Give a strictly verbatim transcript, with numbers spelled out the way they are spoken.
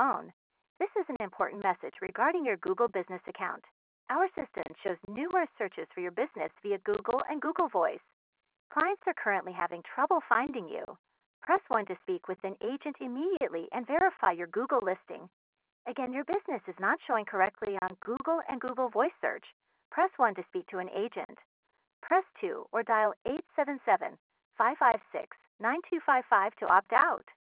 phone. This is an important message regarding your Google Business account. Our assistant shows numerous searches for your business via Google and Google Voice. Clients are currently having trouble finding you. Press one to speak with an agent immediately and verify your Google listing. Again, your business is not showing correctly on Google and Google Voice search. Press one to speak to an agent. Press two or dial eight seven seven, five five six, nine two five five to opt out.